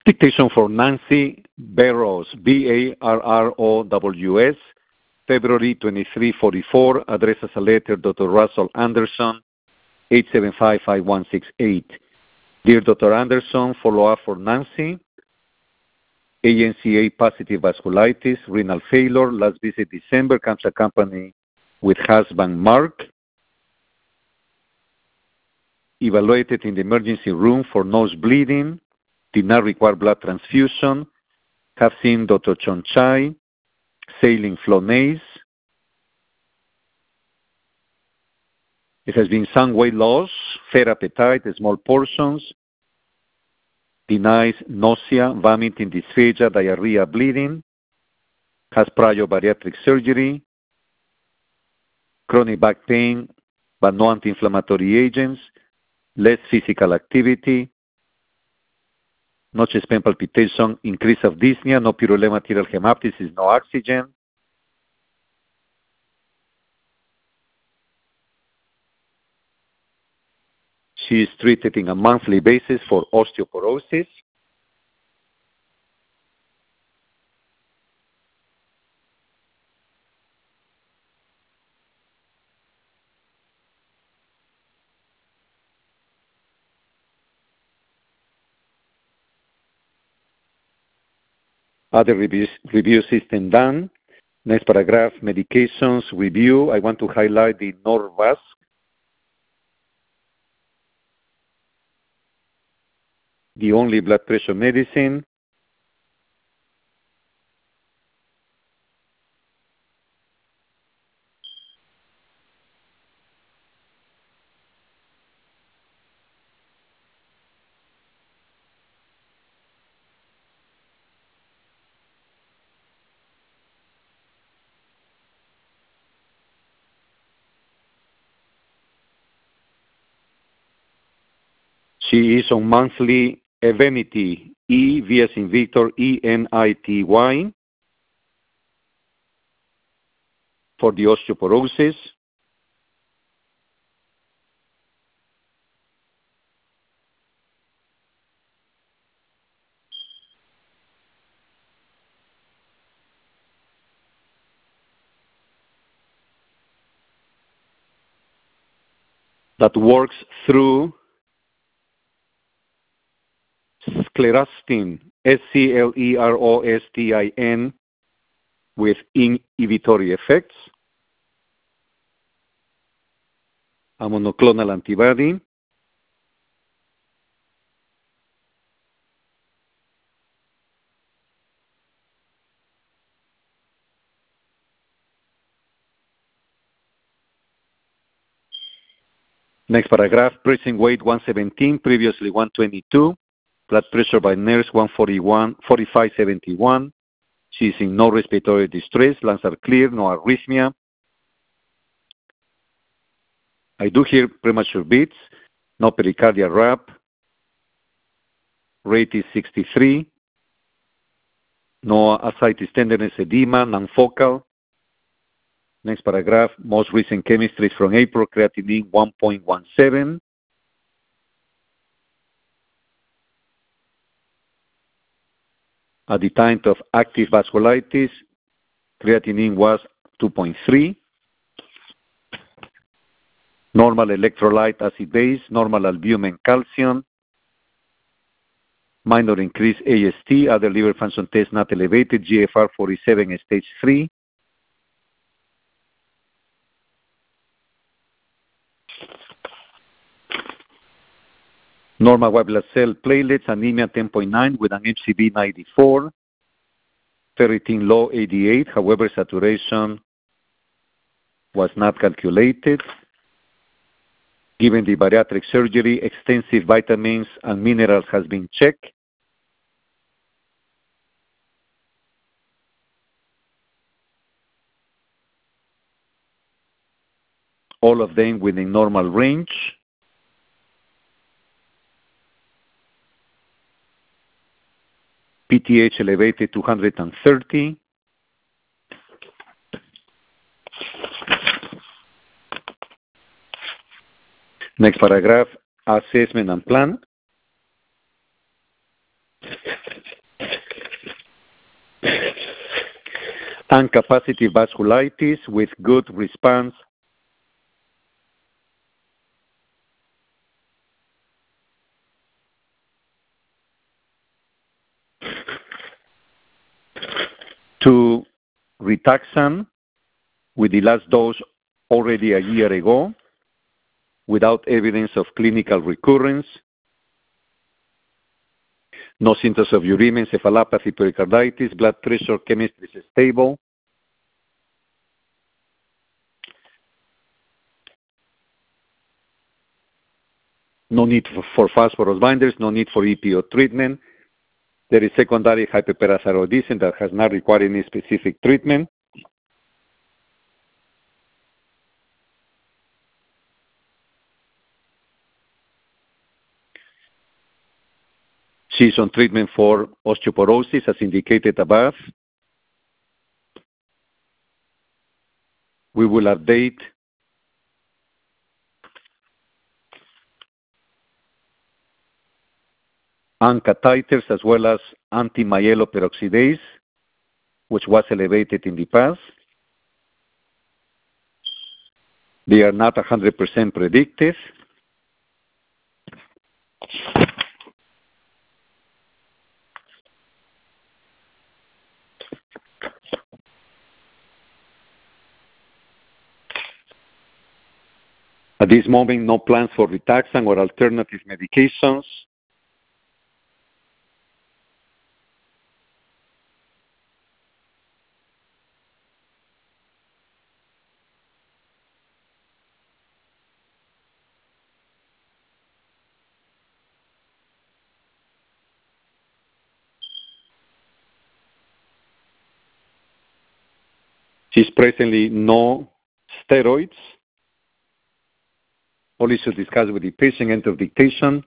Dictation for Nancy Barrows, Barrows, February 2344, addressed as a letter, Dr. Russell Anderson, 875-5168. Dear Dr. Anderson, follow-up for Nancy. ANCA positive vasculitis, renal failure, last visit December, comes accompanied with husband Mark. Evaluated in the emergency room for nose bleeding, did not require blood transfusion, have seen Dr. Chonchai, saline Flonase. It has been some weight loss, fair appetite, small portions, denies nausea, vomiting, dysphagia, diarrhea, bleeding, has prior bariatric surgery, chronic back pain, but no anti-inflammatory agents, less physical activity, no chest pain palpitation, increase of dyspnea, no purulent material hemoptysis, no oxygen. She is treated on a monthly basis for osteoporosis. Other review system done. Next paragraph, medications review. I want to highlight the Norvasc. The only blood pressure medicine. She is on monthly Evenity, V as in Victor, ENITY, for the osteoporosis. That works through sclerostin, SCLEROSTIN, with inhibitory effects. A monoclonal antibody. Next paragraph, pressing weight 117, previously 122. Blood pressure by nurse 141, 45/71. She is in no respiratory distress. Lungs are clear, no arrhythmia. I do hear premature beats, no pericardial rap. Rate is 63. No ascites, tenderness, edema, non-focal. Next paragraph, most recent chemistry from April, creatinine 1.17. At the time of active vasculitis, creatinine was 2.3. Normal electrolyte acid base, normal albumin calcium, minor increased AST, other liver function tests not elevated, GFR 47 stage 3. Normal white blood cell platelets, anemia 10.9 with an HCV 94. Ferritin low 88, however, saturation was not calculated. Given the bariatric surgery, extensive vitamins and minerals has been checked. All of them within normal range. PTH elevated to 130. Next paragraph, assessment and plan. and capacitive vasculitis with good response to Rituxan with the last dose already a year ago without evidence of clinical recurrence, no symptoms of uremia, encephalopathy, pericarditis, blood pressure, chemistry is stable. No need for phosphorus binders, no need for EPO treatment. There is secondary hyperparathyroidism that has not required any specific treatment. She is on treatment for osteoporosis as indicated above. We will update ANCA titers as well as anti-myeloperoxidase, which was elevated in the past. They are not 100% predictive. At this moment, no plans for Rituxan or alternative medications. She's presently no steroids. Only to discuss with the patient end of dictation.